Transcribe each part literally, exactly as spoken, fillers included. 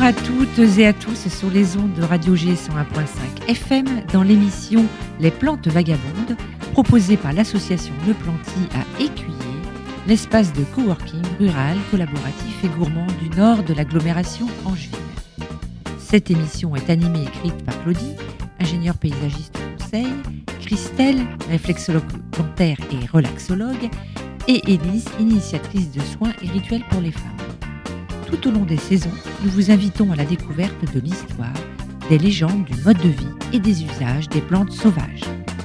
à toutes et à tous sur les ondes de Radio G cent un virgule cinq F M dans l'émission Les Plantes Vagabondes, proposée par l'association Le Planty à Écuyer, l'espace de coworking rural, collaboratif et gourmand du nord de l'agglomération Angevine. Cette émission est animée et écrite par Claudie, ingénieure paysagiste conseil, Christelle, réflexologue dentaire et relaxologue, et Élise, initiatrice de soins et rituels pour les femmes. Tout au long des saisons, nous vous invitons à la découverte de l'histoire, des légendes, du mode de vie et des usages des plantes sauvages.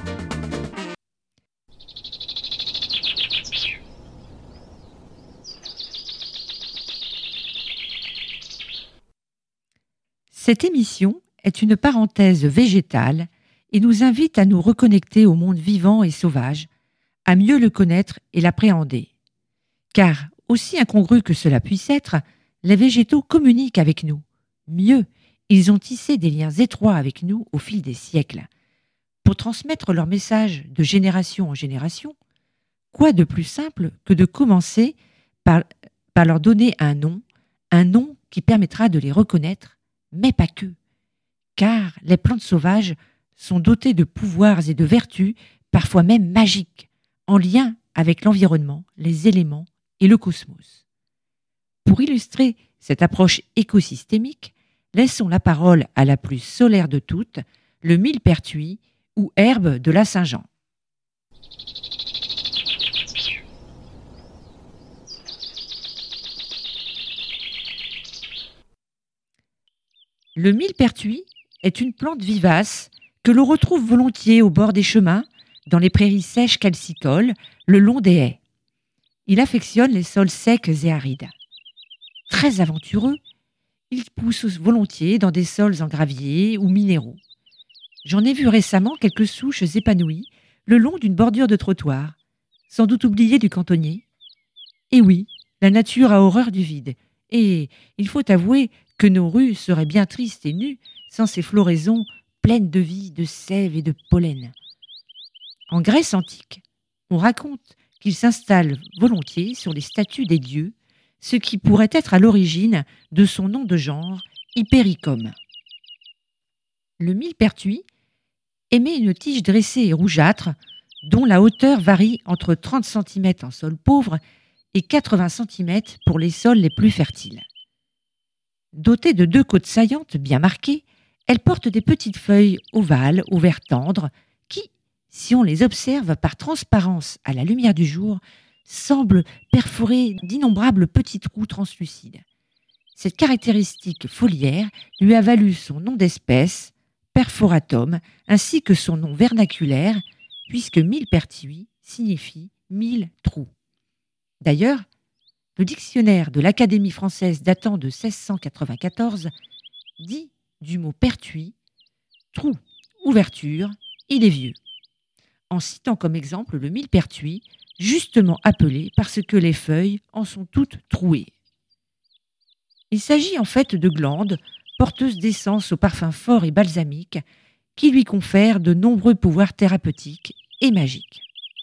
Cette émission est une parenthèse végétale et nous invite à nous reconnecter au monde vivant et sauvage, à mieux le connaître et l'appréhender. Car, aussi incongru que cela puisse être, les végétaux communiquent avec nous. Mieux, ils ont tissé des liens étroits avec nous au fil des siècles. Pour transmettre leur message de génération en génération, quoi de plus simple que de commencer par, par leur donner un nom, un nom qui permettra de les reconnaître, mais pas que. Car les plantes sauvages sont dotées de pouvoirs et de vertus, parfois même magiques, en lien avec l'environnement, les éléments et le cosmos. Pour illustrer cette approche écosystémique, laissons la parole à la plus solaire de toutes, le millepertuis ou herbe de la Saint-Jean. Le millepertuis est une plante vivace que l'on retrouve volontiers au bord des chemins, dans les prairies sèches calcicoles, le long des haies. Il affectionne les sols secs et arides. Très aventureux, il pousse volontiers dans des sols en gravier ou minéraux. J'en ai vu récemment quelques souches épanouies le long d'une bordure de trottoir, sans doute oubliées du cantonnier. Et oui, la nature a horreur du vide, et il faut avouer que nos rues seraient bien tristes et nues sans ces floraisons pleines de vie, de sève et de pollen. En Grèce antique, on raconte qu'ils s'installent volontiers sur les statues des dieux, ce qui pourrait être à l'origine de son nom de genre, Hypericum. Le millepertuis émet une tige dressée et rougeâtre, dont la hauteur varie entre trente centimètres en sol pauvre et quatre-vingts centimètres pour les sols les plus fertiles. Dotée de deux côtes saillantes bien marquées, elle porte des petites feuilles ovales au vert tendre qui, si on les observe par transparence à la lumière du jour, semblent perforer d'innombrables petits trous translucides. Cette caractéristique foliaire lui a valu son nom d'espèce, perforatum, ainsi que son nom vernaculaire, puisque millepertuis signifie mille trous. D'ailleurs, le dictionnaire de l'Académie française datant de seize cent quatre-vingt-quatorze dit du mot pertuis, trou, ouverture, il est vieux, en citant comme exemple le millepertuis, justement appelé parce que les feuilles en sont toutes trouées. Il s'agit en fait de glandes porteuses d'essences au parfum fort et balsamique qui lui confèrent de nombreux pouvoirs thérapeutiques et magiques.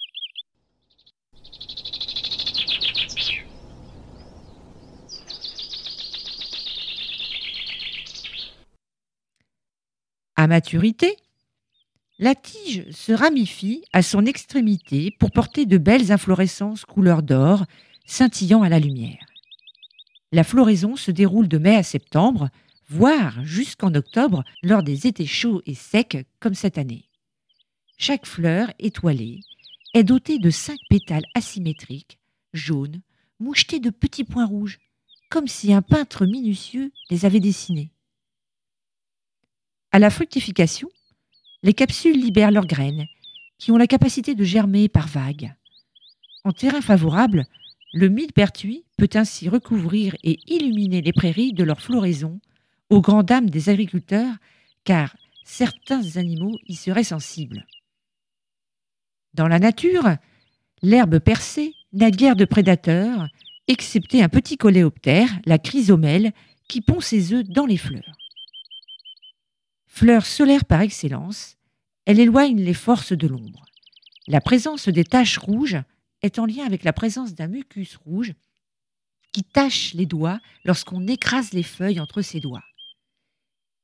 À maturité, la tige se ramifie à son extrémité pour porter de belles inflorescences couleur d'or, scintillant à la lumière. La floraison se déroule de mai à septembre, voire jusqu'en octobre lors des étés chauds et secs comme cette année. Chaque fleur étoilée est dotée de cinq pétales asymétriques, jaunes, mouchetés de petits points rouges, comme si un peintre minutieux les avait dessinés. À la fructification, les capsules libèrent leurs graines, qui ont la capacité de germer par vagues. En terrain favorable, le millepertuis peut ainsi recouvrir et illuminer les prairies de leur floraison, aux grandes dames des agriculteurs, car certains animaux y seraient sensibles. Dans la nature, l'herbe percée n'a guère de prédateurs, excepté un petit coléoptère, la chrysomèle, qui pond ses œufs dans les fleurs. Fleur solaire par excellence, elle éloigne les forces de l'ombre. La présence des taches rouges est en lien avec la présence d'un mucus rouge qui tache les doigts lorsqu'on écrase les feuilles entre ses doigts.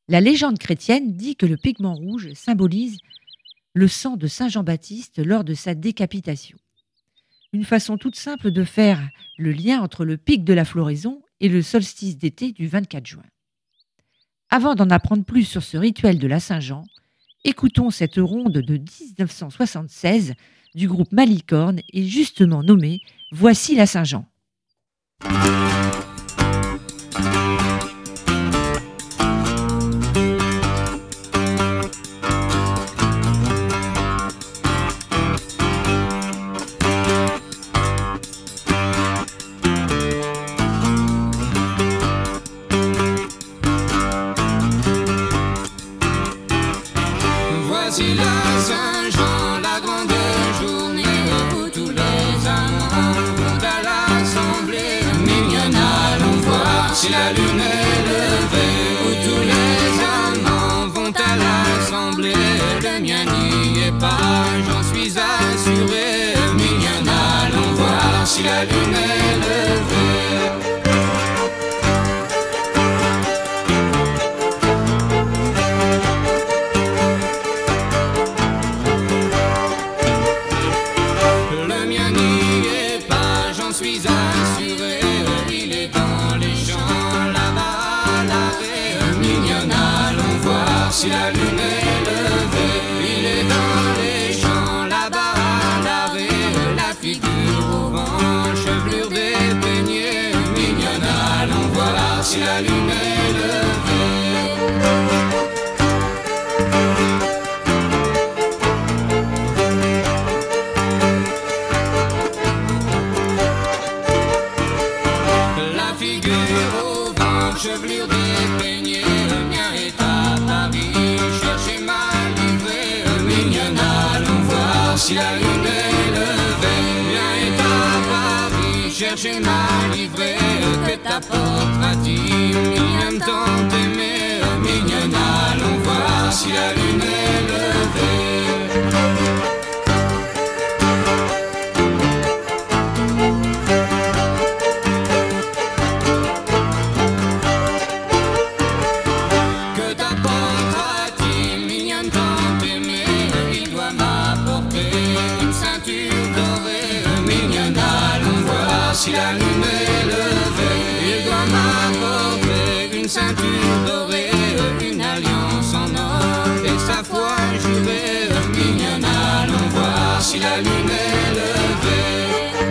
La légende chrétienne dit que le pigment rouge symbolise le sang de Saint Jean-Baptiste lors de sa décapitation. Une façon toute simple de faire le lien entre le pic de la floraison et le solstice d'été du vingt-quatre juin. Avant d'en apprendre plus sur ce rituel de la Saint-Jean, écoutons cette ronde de dix-neuf cent soixante-seize du groupe Malicorne et justement nommée « Voici la Saint-Jean ». Voici la Saint-Jean, la grande journée où tous les amants vont à l'assemblée. Mignonne, allons voir si la lune est levée. Où tous les amants vont à l'assemblée. Le mien n'y est pas, j'en suis assuré. Mignonne, allons voir si la lune est levée. Suis assuré, il est dans les champs, là-bas à l'arrêt. Mignonne, allons voir si la lune est levée. Il est dans les champs, là-bas à l'arrêt. La figure au vent, chevelure dépeignée. Mignonne, allons voir si la lune est levée. Chevelure dépeignée, le mien est à Paris. Cherchez ma livrée, mignonne, allons voir si la lune est levée. Le mien est à Paris. Cherchez ma livrée, que t'apportera-t-il? Mignonne, tant aimée, mignonne, allons voir si la lune est levée. Si la lune est levée, il doit m'apporter une ceinture dorée, une alliance en or et sa foi jurée. Mignonne, allons voir si la lune est levée.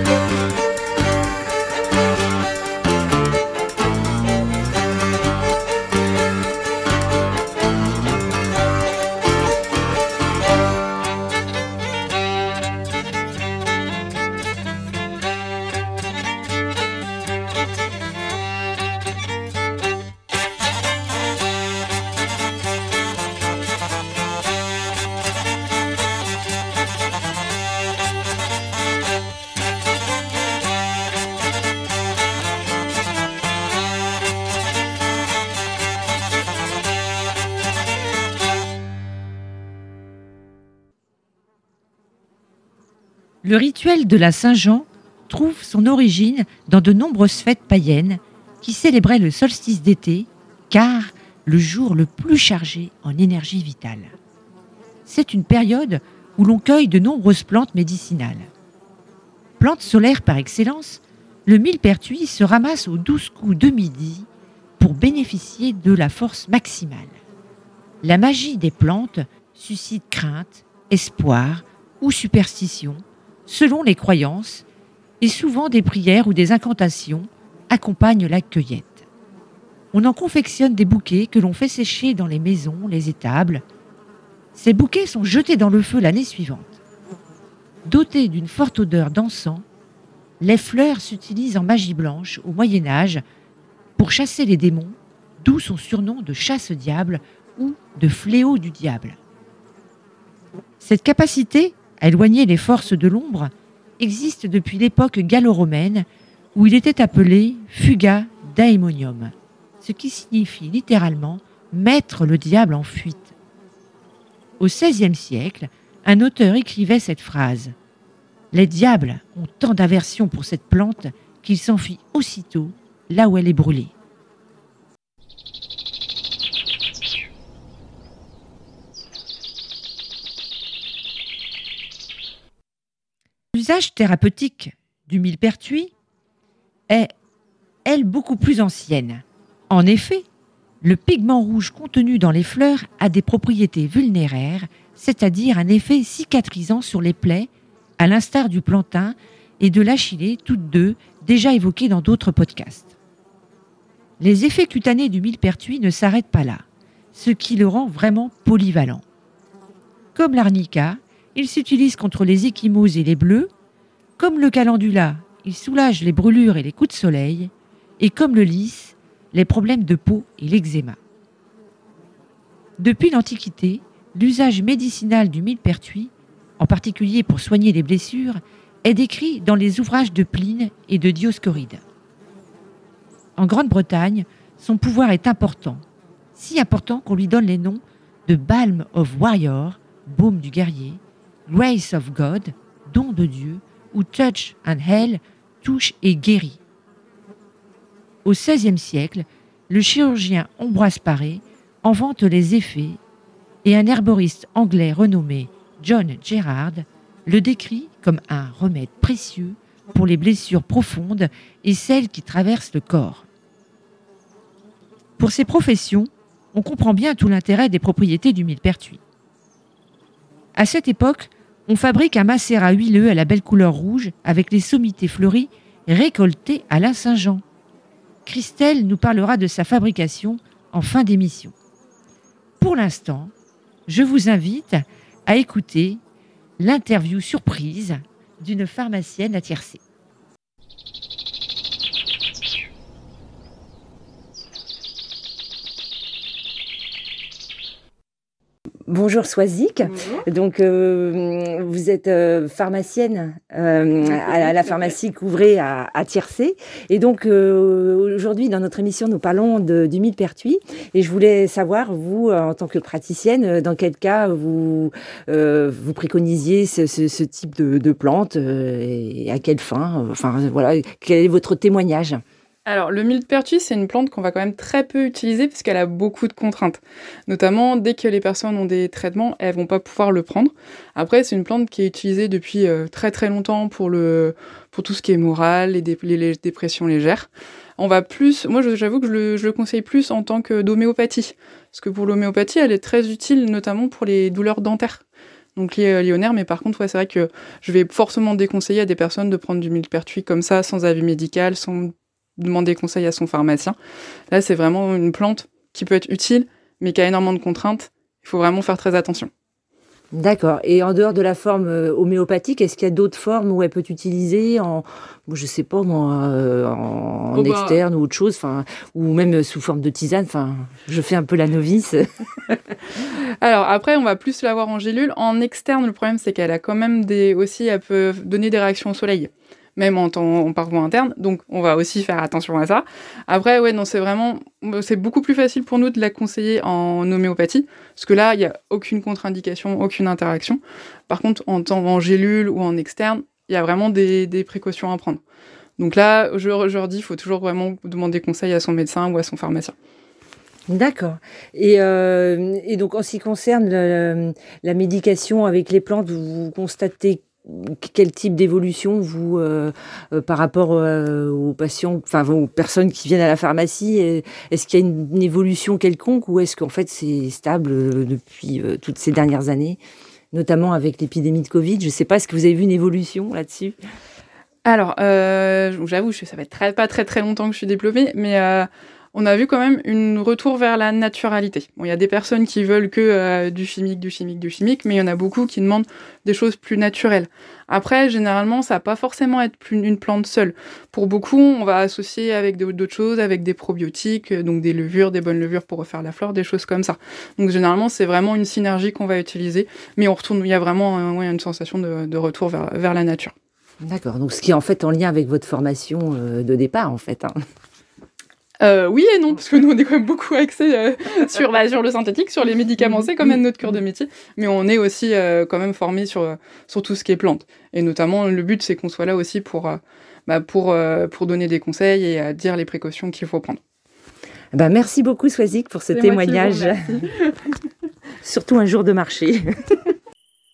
Le rituel de la Saint-Jean trouve son origine dans de nombreuses fêtes païennes qui célébraient le solstice d'été, car le jour le plus chargé en énergie vitale. C'est une période où l'on cueille de nombreuses plantes médicinales. Plante solaire par excellence, le millepertuis se ramasse aux douze coups de midi pour bénéficier de la force maximale. La magie des plantes suscite crainte, espoir ou superstition, selon les croyances, et souvent des prières ou des incantations accompagnent la cueillette. On en confectionne des bouquets que l'on fait sécher dans les maisons, les étables. Ces bouquets sont jetés dans le feu l'année suivante. Dotés d'une forte odeur d'encens, les fleurs s'utilisent en magie blanche au Moyen-Âge pour chasser les démons, d'où son surnom de chasse-diable ou de fléau du diable. Cette capacité à éloigner les forces de l'ombre existe depuis l'époque gallo-romaine où il était appelé fuga daemonium, ce qui signifie littéralement mettre le diable en fuite. Au seizième siècle, un auteur écrivait cette phrase : « Les diables ont tant d'aversion pour cette plante qu'ils s'enfuient aussitôt là où elle est brûlée. » L'usage thérapeutique du millepertuis est, elle, beaucoup plus ancienne. En effet, le pigment rouge contenu dans les fleurs a des propriétés vulnéraires, c'est-à-dire un effet cicatrisant sur les plaies, à l'instar du plantain et de l'achillée, toutes deux déjà évoquées dans d'autres podcasts. Les effets cutanés du millepertuis ne s'arrêtent pas là, ce qui le rend vraiment polyvalent. Comme l'arnica, il s'utilise contre les ecchymoses et les bleus. Comme le calendula, il soulage les brûlures et les coups de soleil. Et comme le lys, les problèmes de peau et l'eczéma. Depuis l'Antiquité, l'usage médicinal du millepertuis, en particulier pour soigner les blessures, est décrit dans les ouvrages de Pline et de Dioscoride. En Grande-Bretagne, son pouvoir est important, si important qu'on lui donne les noms de Balm of Warrior, baume du guerrier, Grace of God, don de Dieu, ou Touch and Heal, touche et guérit. Au seizième siècle, le chirurgien Ambroise Paré en vante les effets et un herboriste anglais renommé John Gerard le décrit comme un remède précieux pour les blessures profondes et celles qui traversent le corps. Pour ces professions, on comprend bien tout l'intérêt des propriétés du millepertuis. À cette époque, on fabrique un macérat huileux à la belle couleur rouge avec les sommités fleuries récoltées à la Saint-Jean. Christelle nous parlera de sa fabrication en fin d'émission. Pour l'instant, je vous invite à écouter l'interview surprise d'une pharmacienne à Tiercé. Bonjour Swazik. Bonjour. Donc euh, vous êtes euh, pharmacienne euh, à, la, à la pharmacie Couvray à, à Tiercé. Et donc euh, aujourd'hui dans notre émission nous parlons de, du millepertuis. Et je voulais savoir vous en tant que praticienne dans quel cas vous euh, vous préconisiez ce, ce, ce type de, de plante euh, et à quelle fin. Enfin voilà, quel est votre témoignage? Alors, le millepertuis, c'est une plante qu'on va quand même très peu utiliser parce qu'elle a beaucoup de contraintes. Notamment, dès que les personnes ont des traitements, elles vont pas pouvoir le prendre. Après, c'est une plante qui est utilisée depuis euh, très très longtemps pour, le, pour tout ce qui est moral, les, dé, les, les dépressions légères. On va plus, moi j'avoue que je le, je le conseille plus en tant que d'homéopathie. Parce que pour l'homéopathie, elle est très utile notamment pour les douleurs dentaires. Donc liées, liées aux nerfs, mais par contre, ouais, c'est vrai que je vais forcément déconseiller à des personnes de prendre du millepertuis comme ça, sans avis médical, sans demander conseil à son pharmacien. Là, c'est vraiment une plante qui peut être utile, mais qui a énormément de contraintes. Il faut vraiment faire très attention. D'accord. Et en dehors de la forme euh, homéopathique, est-ce qu'il y a d'autres formes où elle peut être utilisée en, je sais pas moi, euh, en oh bah... externe ou autre chose, enfin, ou même sous forme de tisane. Enfin, je fais un peu la novice. Alors après, on va plus l'avoir en gélule. En externe, le problème c'est qu'elle a quand même des aussi, elle peut donner des réactions au soleil, même en, temps, en parcours interne, donc on va aussi faire attention à ça. Après, ouais, non, c'est vraiment, c'est beaucoup plus facile pour nous de la conseiller en homéopathie, parce que là, il n'y a aucune contre-indication, aucune interaction. Par contre, en, temps, en gélule ou en externe, il y a vraiment des, des précautions à prendre. Donc là, je, je leur dis, il faut toujours vraiment demander conseil à son médecin ou à son pharmacien. D'accord. Et, euh, et donc, en ce qui concerne le, la médication avec les plantes, vous constatez quel type d'évolution vous euh, euh, par rapport euh, aux patients, enfin aux personnes qui viennent à la pharmacie, est-ce qu'il y a une, une évolution quelconque ou est-ce qu'en fait c'est stable euh, depuis euh, toutes ces dernières années, notamment avec l'épidémie de Covid? Je ne sais pas, est-ce que vous avez vu une évolution là-dessus? Alors, euh, j'avoue, ça fait très, pas très très longtemps que je suis diplômée, mais euh, on a vu quand même un retour vers la naturalité. Bon, il y a des personnes qui veulent que euh, du chimique, du chimique, du chimique, mais il y en a beaucoup qui demandent des choses plus naturelles. Après, généralement, ça va pas forcément être plus une plante seule. Pour beaucoup, on va associer avec d'autres choses, avec des probiotiques, donc des levures, des bonnes levures pour refaire la flore, des choses comme ça. Donc généralement, c'est vraiment une synergie qu'on va utiliser, mais on retourne, il y a vraiment euh, ouais, une sensation de, de retour vers, vers la nature. D'accord, donc ce qui est en fait en lien avec votre formation euh, de départ, en fait. Hein. Euh, oui et non, parce que nous, on est quand même beaucoup axés euh, sur, bah, sur le synthétique, sur les médicaments, c'est quand même notre cœur de métier, mais on est aussi euh, quand même formés sur, sur tout ce qui est plantes. Et notamment, le but, c'est qu'on soit là aussi pour, euh, bah, pour, euh, pour donner des conseils et à dire les précautions qu'il faut prendre. Ben, merci beaucoup, Swazik, pour ce c'est témoignage. Surtout un jour de marché.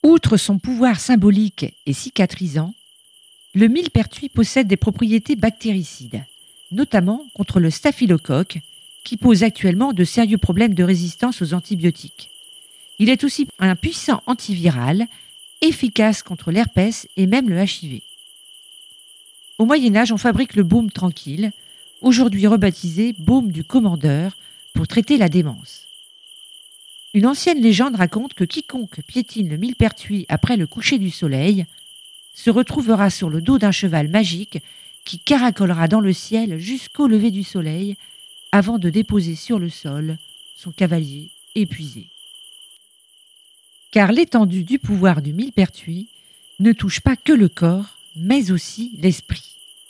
Outre son pouvoir symbolique et cicatrisant, le millepertuis possède des propriétés bactéricides, notamment contre le staphylocoque, qui pose actuellement de sérieux problèmes de résistance aux antibiotiques. Il est aussi un puissant antiviral, efficace contre l'herpès et même le H I V. Au Moyen-Âge, on fabrique le baume tranquille, aujourd'hui rebaptisé baume du commandeur, pour traiter la démence. Une ancienne légende raconte que quiconque piétine le millepertuis après le coucher du soleil se retrouvera sur le dos d'un cheval magique qui caracolera dans le ciel jusqu'au lever du soleil avant de déposer sur le sol son cavalier épuisé. Car l'étendue du pouvoir du millepertuis ne touche pas que le corps, mais aussi l'esprit.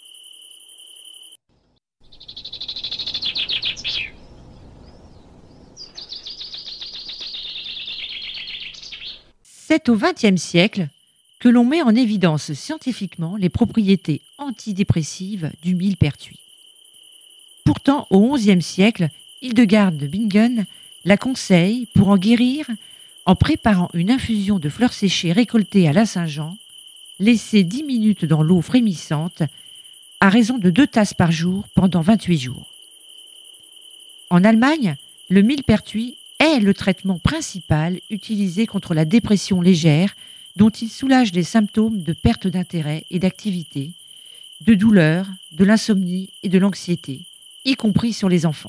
C'est au vingtième siècle que l'on met en évidence scientifiquement les propriétés antidépressives du millepertuis. Pourtant, au onzième siècle, Hildegarde de Bingen la conseille pour en guérir en préparant une infusion de fleurs séchées récoltées à la Saint-Jean, laissée dix minutes dans l'eau frémissante, à raison de deux tasses par jour pendant vingt-huit jours. En Allemagne, le millepertuis est le traitement principal utilisé contre la dépression légère, dont il soulage les symptômes de perte d'intérêt et d'activité, de douleur, de l'insomnie et de l'anxiété, y compris sur les enfants.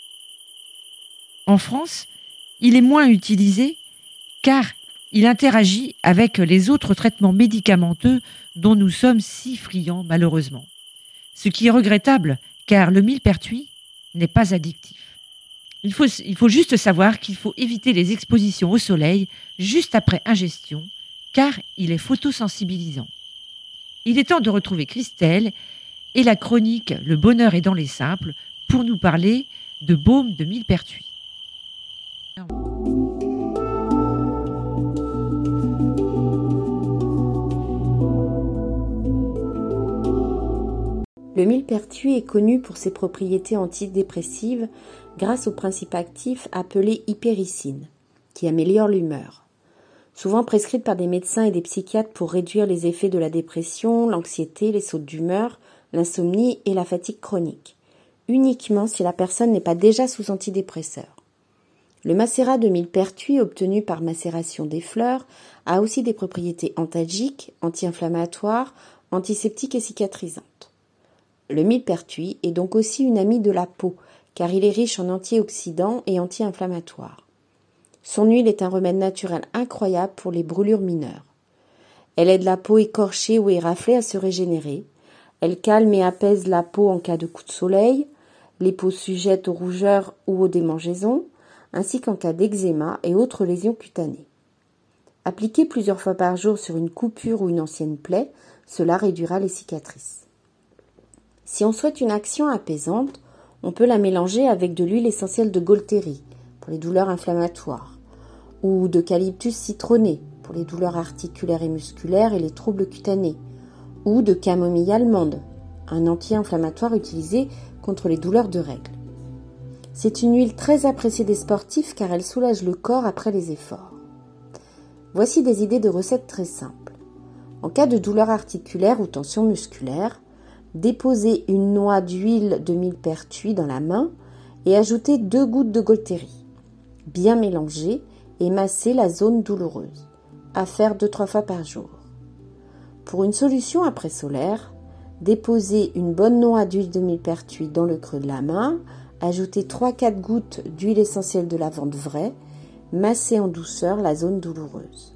En France, il est moins utilisé car il interagit avec les autres traitements médicamenteux dont nous sommes si friands malheureusement. Ce qui est regrettable car le millepertuis n'est pas addictif. Il faut, il faut juste savoir qu'il faut éviter les expositions au soleil juste après ingestion, car il est photosensibilisant. Il est temps de retrouver Christelle et la chronique « Le bonheur est dans les simples » pour nous parler de baume de millepertuis. Le millepertuis est connu pour ses propriétés antidépressives grâce au principe actif appelé hypéricine, qui améliore l'humeur. Souvent prescrite par des médecins et des psychiatres pour réduire les effets de la dépression, l'anxiété, les sautes d'humeur, l'insomnie et la fatigue chronique, uniquement si la personne n'est pas déjà sous antidépresseur. Le macérat de millepertuis obtenu par macération des fleurs a aussi des propriétés antalgiques, anti-inflammatoires, antiseptiques et cicatrisantes. Le millepertuis est donc aussi une amie de la peau, car il est riche en antioxydants et anti-inflammatoires. Son huile est un remède naturel incroyable pour les brûlures mineures. Elle aide la peau écorchée ou éraflée à se régénérer. Elle calme et apaise la peau en cas de coup de soleil, les peaux sujettes aux rougeurs ou aux démangeaisons, ainsi qu'en cas d'eczéma et autres lésions cutanées. Appliquée plusieurs fois par jour sur une coupure ou une ancienne plaie, cela réduira les cicatrices. Si on souhaite une action apaisante, on peut la mélanger avec de l'huile essentielle de Golteri pour les douleurs inflammatoires ou d'eucalyptus citronné pour les douleurs articulaires et musculaires et les troubles cutanés ou de camomille allemande, un anti-inflammatoire utilisé contre les douleurs de règles. C'est une huile très appréciée des sportifs car elle soulage le corps après les efforts. Voici des idées de recettes très simples. En cas de douleur articulaire ou tension musculaire, déposez une noix d'huile de millepertuis dans la main et ajoutez deux gouttes de Golteri. Bien mélanger et masser la zone douloureuse. À faire deux à trois fois par jour. Pour une solution après solaire, déposez une bonne noix d'huile de millepertuis dans le creux de la main, ajoutez trois à quatre gouttes d'huile essentielle de lavande vraie, massez en douceur la zone douloureuse.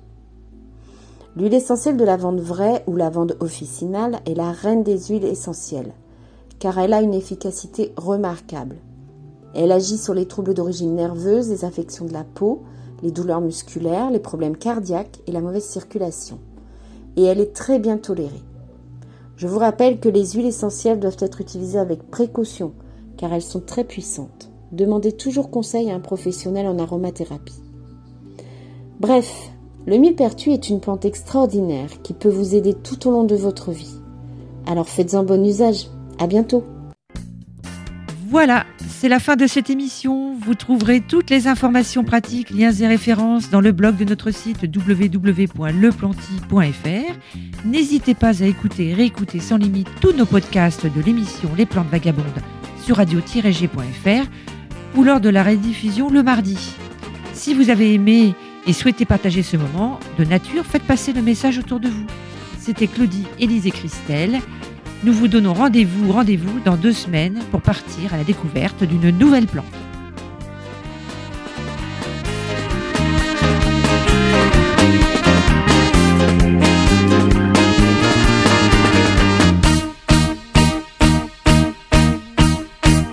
L'huile essentielle de lavande vraie ou lavande officinale est la reine des huiles essentielles, car elle a une efficacité remarquable. Elle agit sur les troubles d'origine nerveuse, les affections de la peau, les douleurs musculaires, les problèmes cardiaques et la mauvaise circulation. Et elle est très bien tolérée. Je vous rappelle que les huiles essentielles doivent être utilisées avec précaution, car elles sont très puissantes. Demandez toujours conseil à un professionnel en aromathérapie. Bref, le millepertuis est une plante extraordinaire qui peut vous aider tout au long de votre vie. Alors faites-en bon usage. À bientôt. Voilà, c'est la fin de cette émission. Vous trouverez toutes les informations pratiques, liens et références dans le blog de notre site w w w point le planty point f r. N'hésitez pas à écouter et réécouter sans limite tous nos podcasts de l'émission Les Plantes Vagabondes sur radio tiret g point f r ou lors de la rediffusion le mardi. Si vous avez aimé et souhaitez partager ce moment de nature, faites passer le message autour de vous. C'était Claudie, Élise et Christelle. Nous vous donnons rendez-vous, rendez-vous dans deux semaines pour partir à la découverte d'une nouvelle plante.